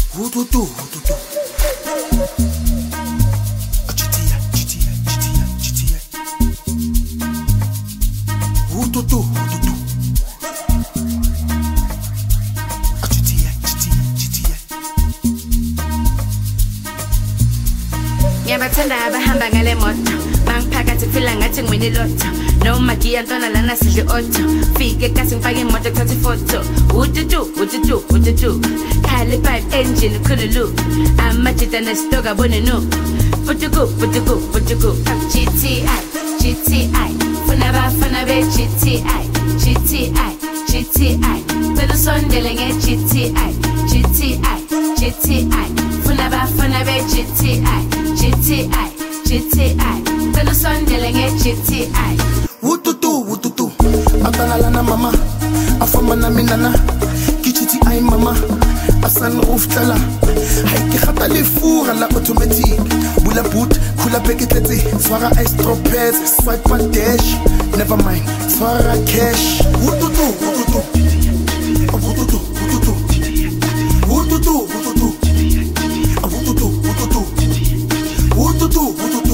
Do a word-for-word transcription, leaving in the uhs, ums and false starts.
Hututu, hututu. G T A, G T A, G T A, G T A. Hututu, hututu. G T A, G T A, G T A. Ngiyabathanda abahamba ngale moto bangiphakathi feel ngathi ngwini lotto noma giya ntona lana sidle otho fike kasi ngifake imoto kuthatha ifoto ututu ututu ututu khale pipe engine khululu amajita nesitoka bone no futuku futuku futuku G T I G T I funa bafana be G T I G T I G T I cela sondele nge G T I G T I G T I funa bafana be G T I G T I G T I cela sondele nge G T I Wututu, wututu, atalala na mama, afama na minana, G T I mama, asan uftala, haike gata le four la automatic, bula boot, kula peketetse, swara ice tropez, swipe my dash, never mind, swara cash. Wututu, wututu, wututu, wututu, wututu, wututu, wututu, wututu, wututu, wututu.